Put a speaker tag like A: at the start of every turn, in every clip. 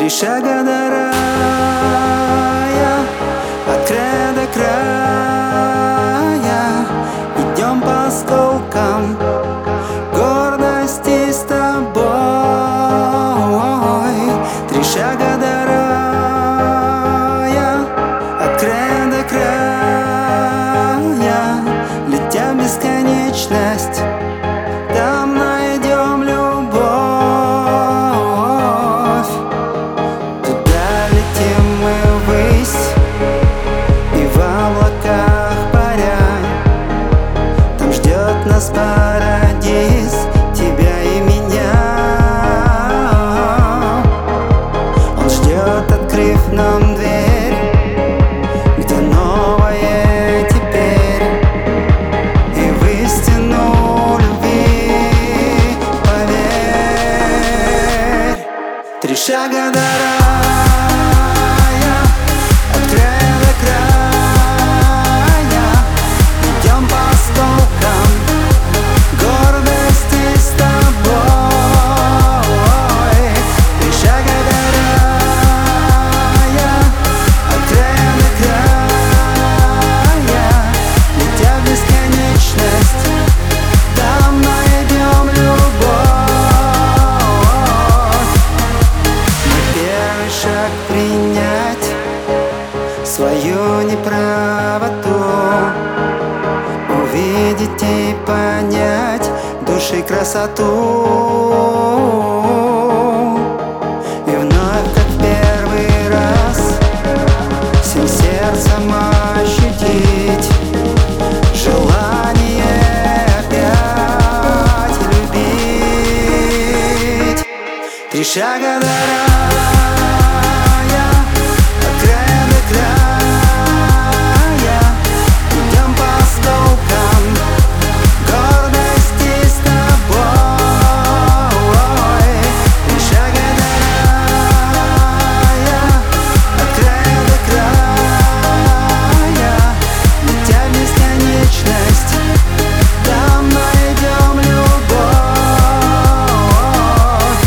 A: Три шага до рая, от края до края. Идем по осколкам гордости с тобой. Три шага до рая, от края до края. Летя в бесконечность, там найдем любовь. Туда летим мы ввысь, и в облаках паря. Там ждет нас парадиз, тебя и меня. Он ждет, открыв нам дверь, где новое теперь. И в истину любви поверь. Три шага до рая, от края до края. Идем по осколкам гордости с тобой. Три шага до рая, от края до края. Летя в бесконечность, там найдем любовь. Мой первый шаг — принять свою неправоту, увидеть и понять души красоту. И вновь, как в первый раз, всем сердцем ощутить желание опять любить. Три шага до рая, от края до края. Идем по осколкам гордости с тобой. Три шага до рая, от края до края. Летя в бесконечность, там найдем любовь.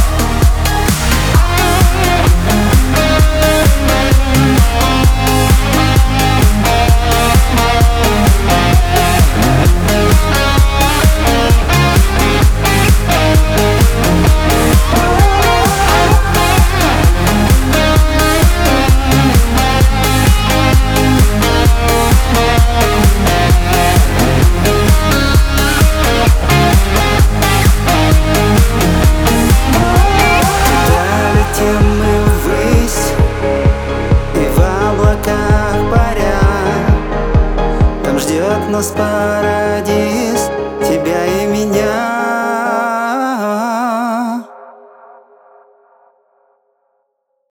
A: Летим мы ввысь, и в облаках паря. Там ждет нас